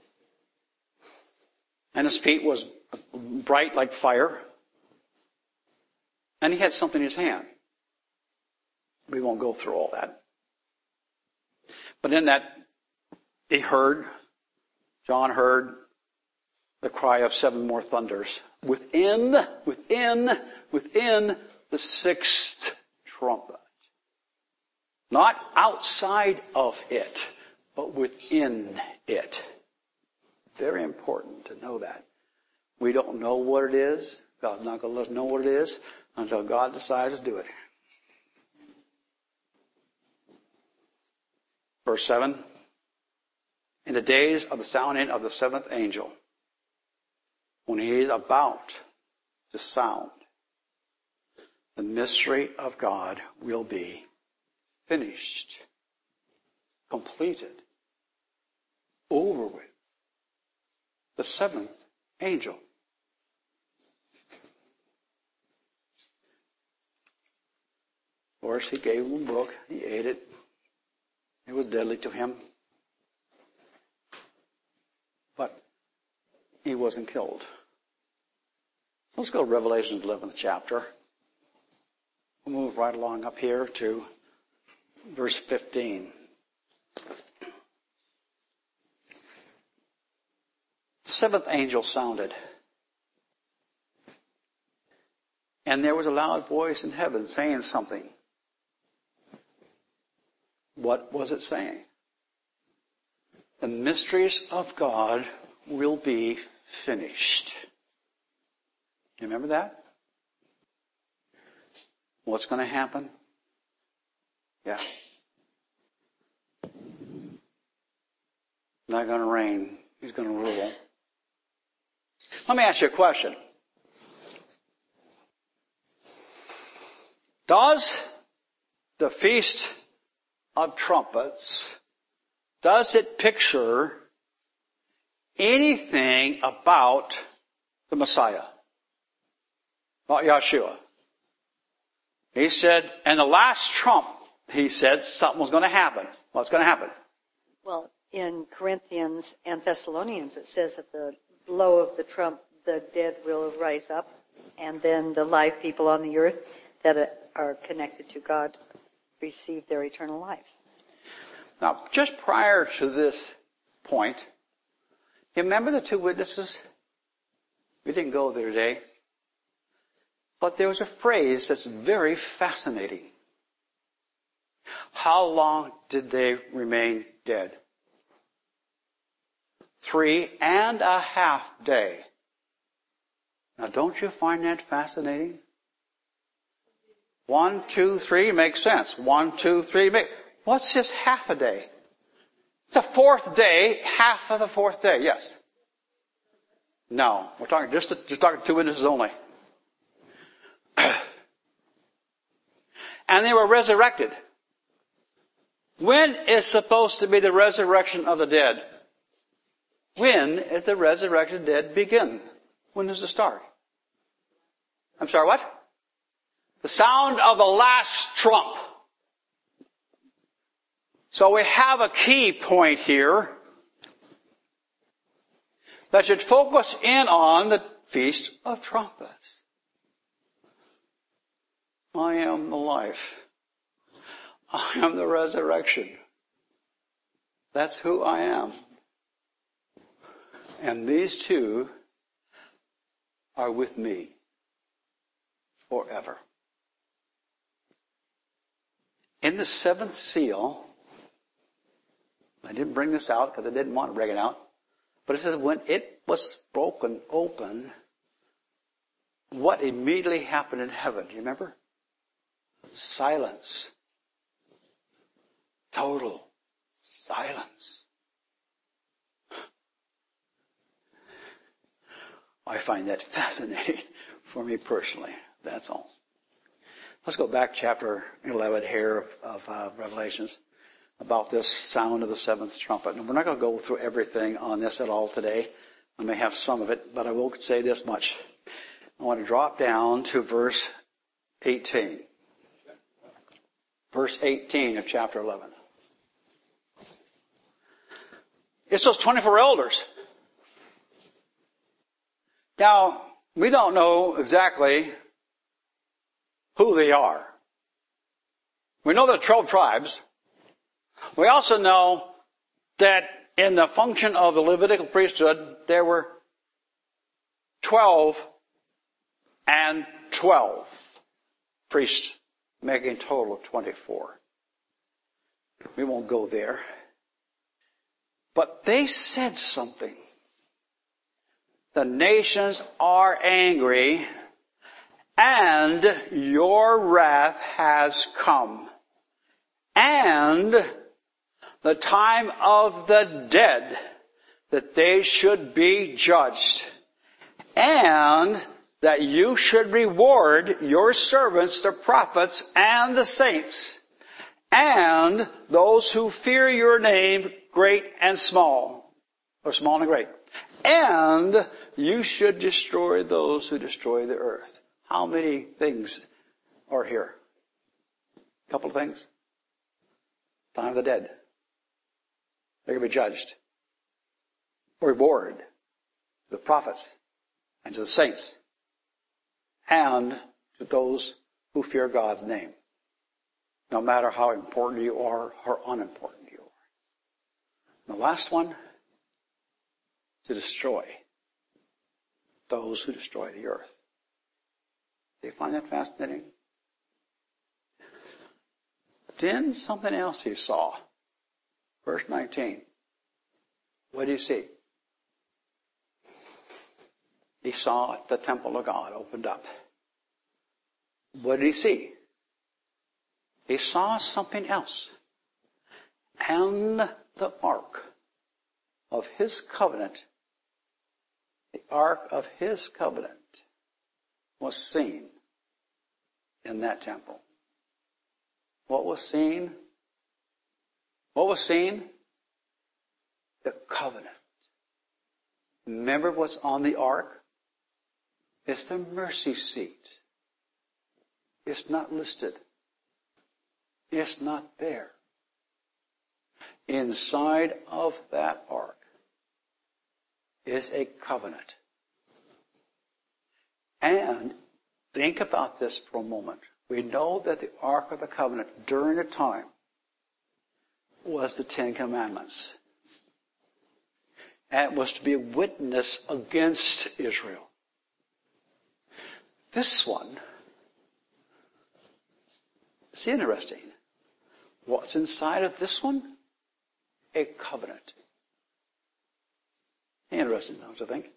And his feet was bright like fire. And he had something in his hand. We won't go through all that. But in that, he heard, John heard the cry of seven more thunders within, within, within the sixth trumpet. Not outside of it, but within it. Very important to know that. We don't know what it is. God's not going to let us know what it is until God decides to do it. Verse seven. In the days of the sounding of the seventh angel, when he is about to sound, the mystery of God will be finished, completed, over with. The seventh angel. Of course, he gave him a book. He ate it. It was deadly to him. But he wasn't killed. So let's go to Revelation's eleventh chapter. We'll move right along up here to verse fifteen. The seventh angel sounded, and there was a loud voice in heaven saying something. What was it saying? The mysteries of God will be finished. You remember that? What's going to happen? Yeah. Not going to reign. He's going to rule. Let me ask you a question. Does the Feast of Trumpets, does it picture anything about the Messiah? About Yeshua? He said, and the last trump, he said, something was going to happen. What's going to happen? Well, in Corinthians and Thessalonians, it says that the blow of the trump, the dead will rise up, and then the live people on the earth that are connected to God receive their eternal life. Now, just prior to this point, you remember the two witnesses? We didn't go there today. But there was a phrase that's very fascinating. How long did they remain dead? Three and a half day. Now, don't you find that fascinating? One, two, three makes sense. One, two, three make. What's this half a day? It's a fourth day, half of the fourth day. Yes. No, we're talking just just talking two witnesses only. And they were resurrected. When is supposed to be the resurrection of the dead? When is the resurrection of the dead begin? When does it start? I'm sorry, what? The sound of the last trump. So we have a key point here that should focus in on the Feast of Trumpets. I am the life. I am the resurrection. That's who I am. And these two are with me forever. In the seventh seal, I didn't bring this out because I didn't want to bring it out, but it says when it was broken open, what immediately happened in heaven? Do you remember? Silence. Total silence. I find that fascinating for me personally. That's all. Let's go back chapter eleven here of, of uh, Revelations about this sound of the seventh trumpet. And we're not going to go through everything on this at all today. I may have some of it, but I will say this much. I want to drop down to verse eighteen. Verse eighteen of chapter eleven. It's those twenty-four elders. Now, we don't know exactly who they are. We know the twelve tribes. We also know that in the function of the Levitical priesthood, there were twelve and twelve priests, making a total of twenty-four. We won't go there. But they said something. The nations are angry, and your wrath has come. And the time of the dead, that they should be judged, and that you should reward your servants, the prophets and the saints, and those who fear your name, great and small, or small and great. And you should destroy those who destroy the earth. How many things are here? A couple of things. Time of the dead. They're going to be judged. Reward to the prophets and to the saints and to those who fear God's name. No matter how important you are or unimportant you are. And the last one, to destroy those who destroy the earth. Do you find that fascinating? Then something else he saw. Verse nineteen. What did he see? He saw the temple of God opened up. What did he see? He saw something else. And the ark of his covenant, the ark of his covenant was seen in that temple. What was seen? What was seen? The covenant. Remember what's on the ark? It's the mercy seat. It's not listed. It's not there. Inside of that ark is a covenant. And think about this for a moment. We know that the Ark of the Covenant during the time was the Ten Commandments. And it was to be a witness against Israel. This one is interesting. What's inside of this one? A covenant. Interesting, don't you think?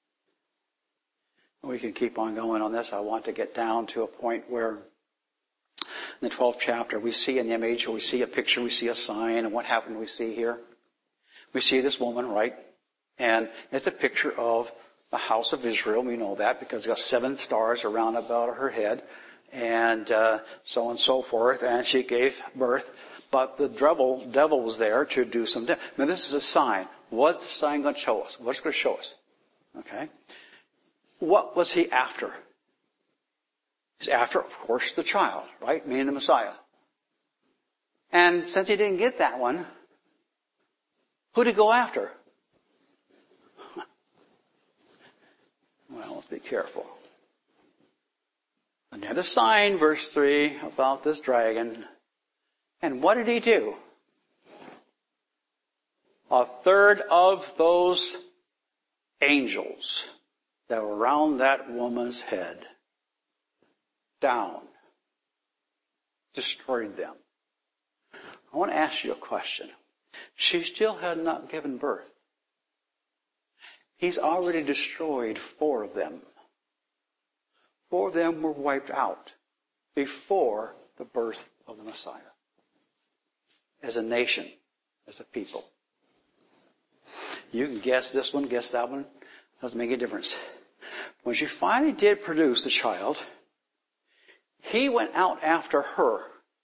We can keep on going on this. I want to get down to a point where in the twelfth chapter we see an image, or we see a picture, we see a sign, and what happened we see here? We see this woman, right? And it's a picture of the house of Israel. We know that because it's got seven stars around about her head, and uh, so on and so forth. And she gave birth, but the devil, devil was there to do some. De- now this is a sign. What's the sign going to show us? What's it going to show us? Okay. What was he after? He's after, of course, the child, right? Meaning the Messiah. And since he didn't get that one, who did he go after? Well, let's be careful. Another sign, verse three, about this dragon. And what did he do? A third of those angels that were around that woman's head down, destroyed them. I want to ask you a question. She still had not given birth. He's already destroyed four of them. Four of them were wiped out before the birth of the Messiah. As a nation, as a people. You can guess this one, guess that one. Doesn't make a difference. When she finally did produce the child, he went out after her.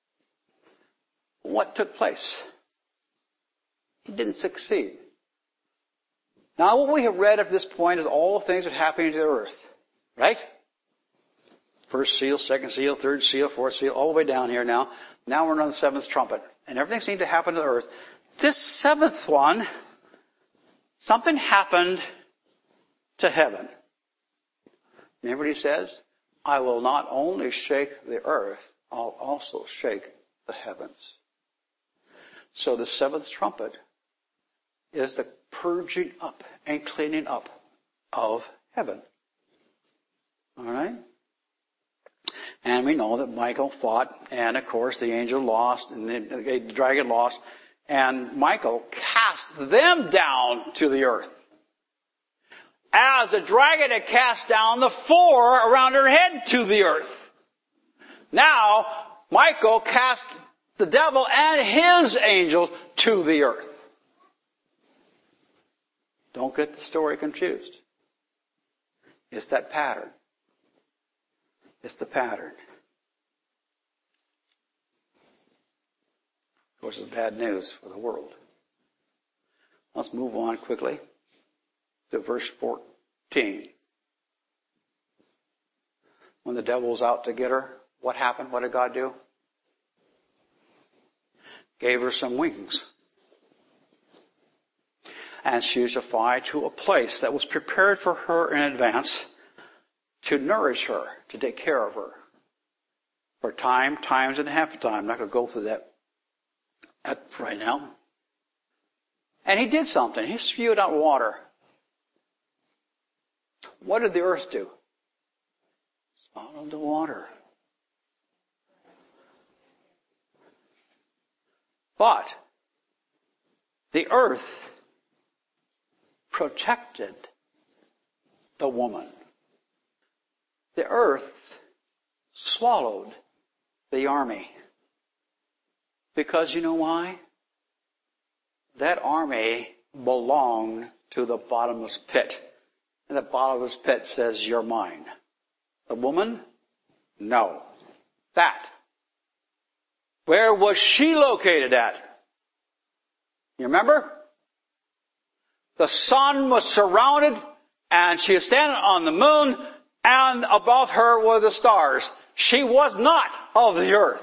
What took place? He didn't succeed. Now what we have read at this point is all the things that happened to the earth. Right? First seal, second seal, third seal, fourth seal, all the way down here now. Now we're on the seventh trumpet. And everything seemed to happen to the earth. This seventh one, something happened to heaven. Remember what he says? I will not only shake the earth, I'll also shake the heavens. So the seventh trumpet is the purging up and cleaning up of heaven. All right? And we know that Michael fought, and of course the angel lost, and the, the dragon lost, and Michael cast them down to the earth. As the dragon had cast down the four around her head to the earth. Now, Michael cast the devil and his angels to the earth. Don't get the story confused. It's that pattern. It's the pattern. Of course, it's bad news for the world. Let's move on quickly to verse fourteen. When the devil was out to get her, what happened? What did God do? Gave her some wings. And she was to fly to a place that was prepared for her in advance to nourish her, to take care of her. For time, times, and half a time. I'm not going to go through that right now. And he did something. He spewed out water. What did the earth do? Swallowed the water. But the earth protected the woman. The earth swallowed the army. Because you know why? That army belonged to the bottomless pit. And the bottomless pit says, you're mine. The woman? No. That. Where was she located at? You remember? The sun was surrounded, and she was standing on the moon, and above her were the stars. She was not of the earth.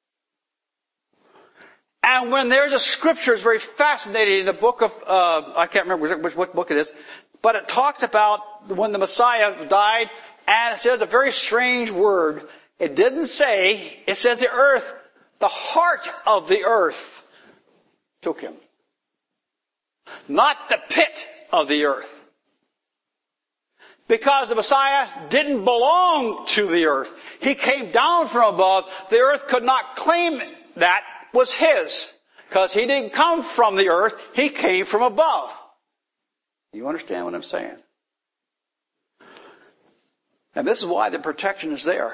And when there's a scripture, it's very fascinating in the book of, uh, I can't remember which, what book it is, but it talks about when the Messiah died, and it says a very strange word. It didn't say, it says the earth, the heart of the earth took him. Not the pit of the earth. Because the Messiah didn't belong to the earth. He came down from above. The earth could not claim that was his. Because he didn't come from the earth. He came from above. You understand what I'm saying? And this is why the protection is there.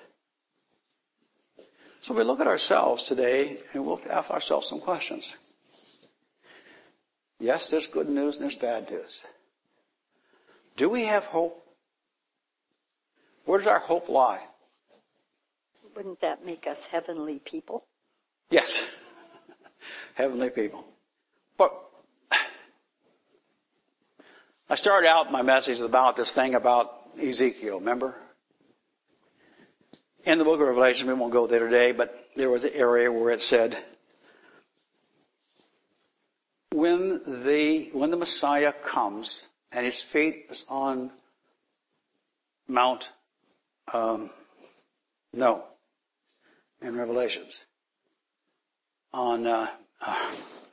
So we look at ourselves today and we'll ask ourselves some questions. Yes, there's good news and there's bad news. Do we have hope? Where does our hope lie? Wouldn't that make us heavenly people? Yes. Heavenly people. But I started out my message about this thing about Ezekiel, remember? In the book of Revelation, we won't go there today, but there was an area where it said, when the, when the Messiah comes and his feet is on Mount, um, no, in Revelations, on, uh, uh,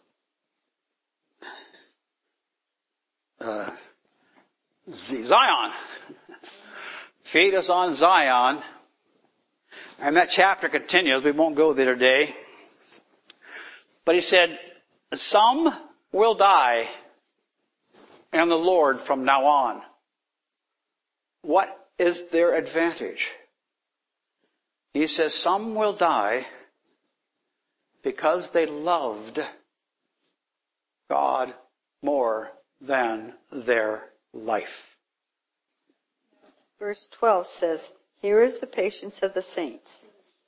uh, Zion. Feet is on Zion. And that chapter continues. We won't go there today. But he said, some will die in the Lord from now on. What is their advantage? He says, some will die because they loved God more than their life. Verse twelve says, here is the patience of the saints.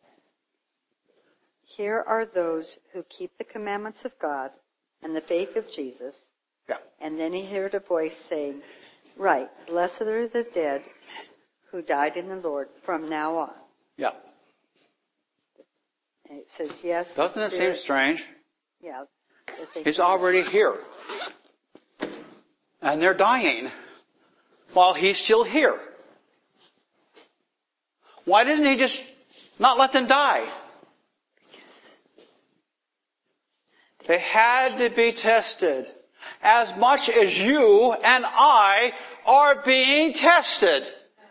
Here are those who keep the commandments of God and the faith of Jesus. Yeah. And then he heard a voice saying, right, blessed are the dead who died in the Lord from now on. Yeah. And it says, yes. Doesn't it seem strange? Yeah. He's already here. And they're dying while he's still here. Why didn't he just not let them die? They had to be tested as much as you and I are being tested.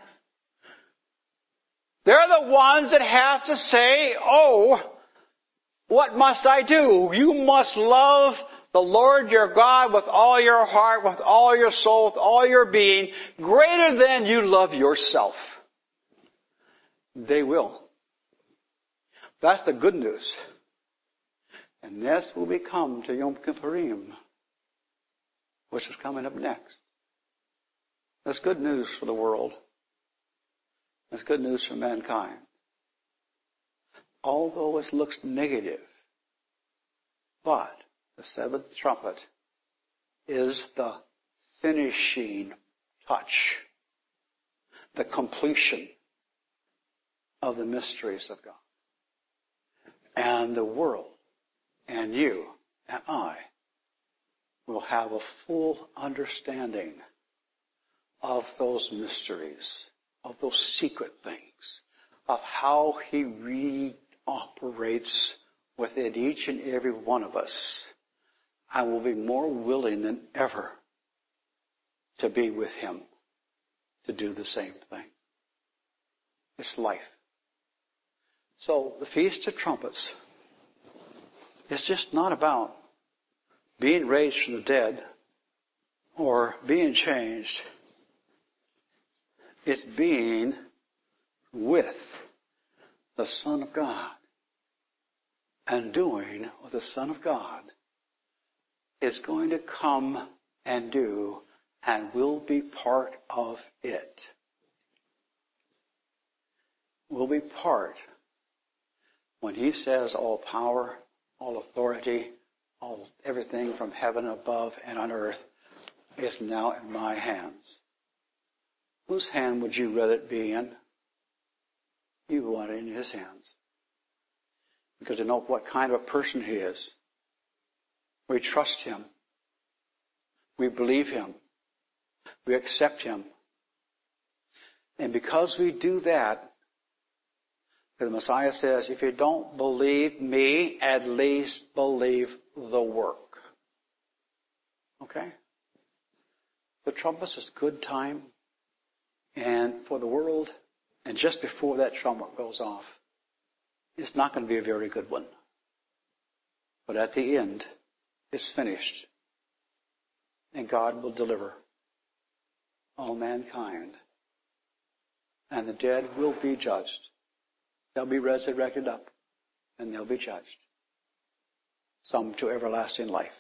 They're the ones that have to say, oh, what must I do? You must love the Lord your God with all your heart, with all your soul, with all your being, greater than you love yourself. They will. That's the good news. And this will become to Yom Kippurim, which is coming up next. That's good news for the world. That's good news for mankind. Although it looks negative, but the seventh trumpet is the finishing touch, the completion of the mysteries of God. And the world, and you, and I, will have a full understanding of those mysteries, of those secret things, of how He really operates within each and every one of us. I will be more willing than ever to be with Him, to do the same thing. It's life. So the Feast of Trumpets is just not about being raised from the dead or being changed. It's being with the Son of God and doing what the Son of God is going to come and do and will be part of it. Will be part when He says all power, all authority, all everything from heaven above and on earth is now in my hands. Whose hand would you rather it be in? You want it in His hands. Because you know what kind of a person He is. We trust Him. We believe Him. We accept Him. And because we do that, the Messiah says, if you don't believe me, at least believe the work. Okay? The trumpets is good time. And for the world, and just before that trumpet goes off, it's not going to be a very good one. But at the end, it's finished. And God will deliver all mankind. And the dead will be judged. They'll be resurrected up, and they'll be judged. Some to everlasting life.